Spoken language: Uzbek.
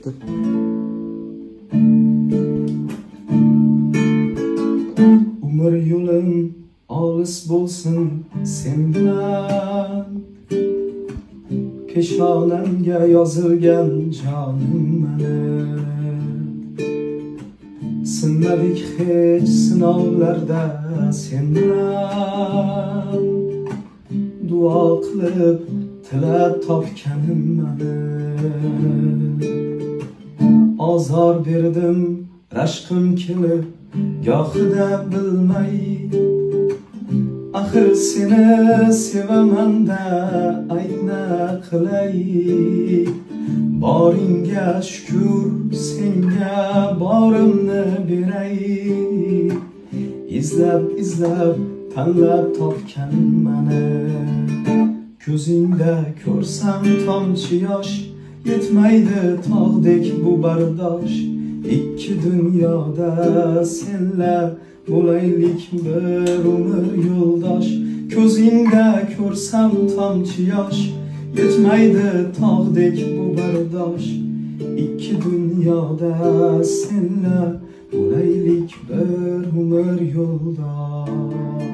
Umr yo'lim olis bo'lsin sen bilan, peshonamga yozilgan jonim mening. Sinmadik hech sinovlarda sen bilan, duo qilib tilab topganim mening. Azor berdim rashqim kelib gohida bilmay, axir seni sevaman-da aytna qilay. Boringga shukr, senga borimni beray. Izlab tanlab topganim meni. Ko'zingda ko'rsam tomchi yosh, yetmaydi tog'dek bu bardosh. Ikki dunyoda senla bo'laylik bir umr yo'ldosh. Ko'zingda ko'rsam tomchi yosh, yetmaydi tog'dek bu bardosh. Ikki dunyoda senla bo'laylik bir umr yo'ldosh.